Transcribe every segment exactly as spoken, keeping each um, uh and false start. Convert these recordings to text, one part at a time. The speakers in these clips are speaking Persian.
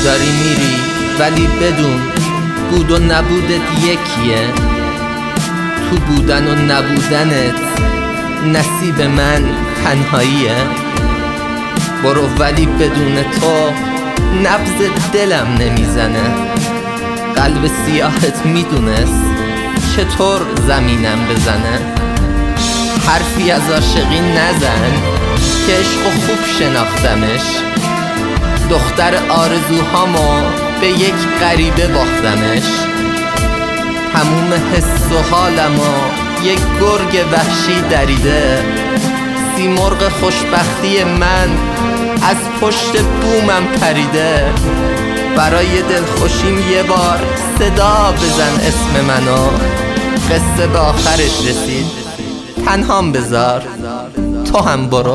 داری میری ولی بدون بود و نبودت یکیه. تو بودن و نبودنت نصیب من تنهاییه. برو ولی بدون تو نبض دلم نمیزنه. قلب سیاهت میدونست چطور زمینم بزنه. حرفی از عاشقی نزن که عشق و خوب شناختمش. دختر آرزوهامو به یک غریبه باختمش. تموم حس و حالمو یک گرگ وحشی دریده. سیمرغ خوشبختی من از پشت بومم پریده. برای دلخوشیم یه بار صدا بزن اسم منو. قصه به آخرش رسید تنهام بذار تو هم برو.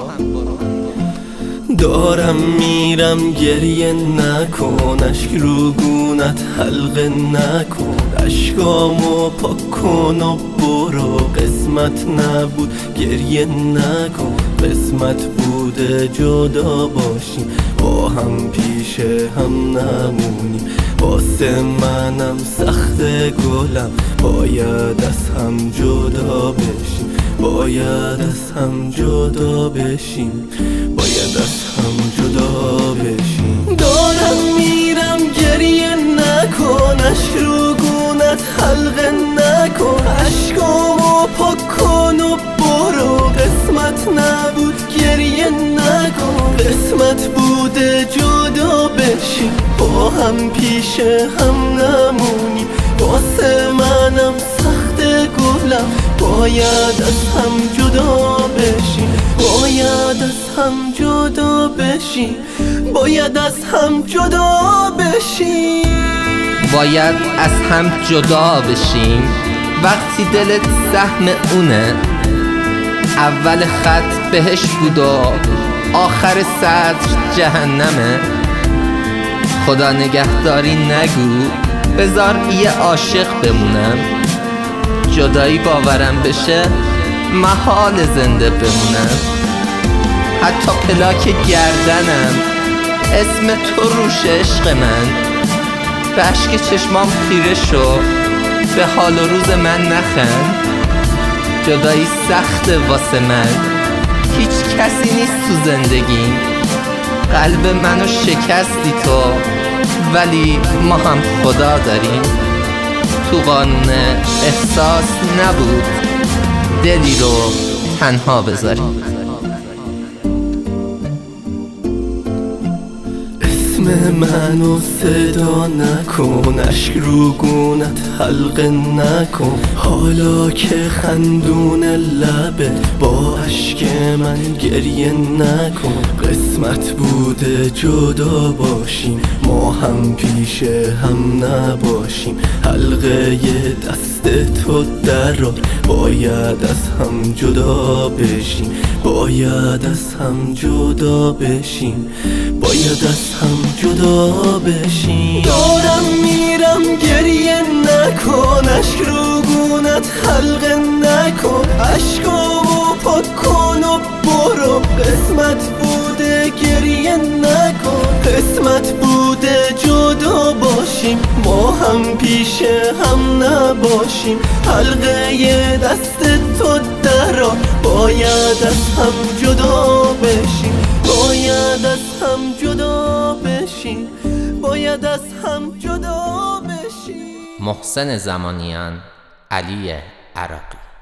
دارم میرم گریه نکن، اشک رو گونت حلقه نکن. اشکامو پاک کن و برو. قسمت نبود گریه نکن. قسمت بوده جدا باشیم، با هم پیش هم نمونیم. واسه منم سخت گلم، باید از هم جدا بشیم. باید از هم جدا بشیم. باید از هم جدا بشیم. دارم میرم گریه نکن، اشک رو گونت حلقه نکن. اشکامو پاک کن و برو. قسمت نبود گریه نکن. قسمت بوده جدا بشیم، با هم پیش هم نمونیم. واسه منم سخت گلم، باید از هم جدا بشیم. باید از هم جدا بشیم. باید از هم جدا بشیم. باید از هم جدا بشیم. وقتی دلت سهم اونه، اول خط بهش بود و آخر سطر جهنمه. خدا نگهداری نگو، بذار یه عاشق بمونم. جدایی باورم بشه محال زنده بمونم. حتی پلاک گردنم اسم تو روش عشق من. به اشک چشمام خیره شو، به حال و روز من نخند. جدایی سخت واسه من، هیچ کسی نیست تو زندگیم. قلب منو شکستی تو، ولی ما هم خدا داریم. تو قانون احساس نبود دلی رو تنها بذاریم. اسم منو صدا نکن، اشک رو گونت حلقه نکن. حالا که خندون لبت با اشک من گریه نکن. قسمت بوده جدا باشیم، ما هم پیش هم نباشیم. حلقه دست تو درار، باید از هم جدا بشیم. باید از هم جدا بشیم. باید از هم جدا بشیم. دارم میرم گریه نکن، اشک رو گونت حلقه نکن. اشکامو پاک کن و برو. قسمت بوده گریه نکن. قسمت بوده جدا باشیم، ما هم پیش هم نباشیم. حلقه دست تو درار، باید از هم جدا بشیم. باید از هم جدا بشیم. باید از هم جدا بشیم. محسن زمانیان، علی عراقی.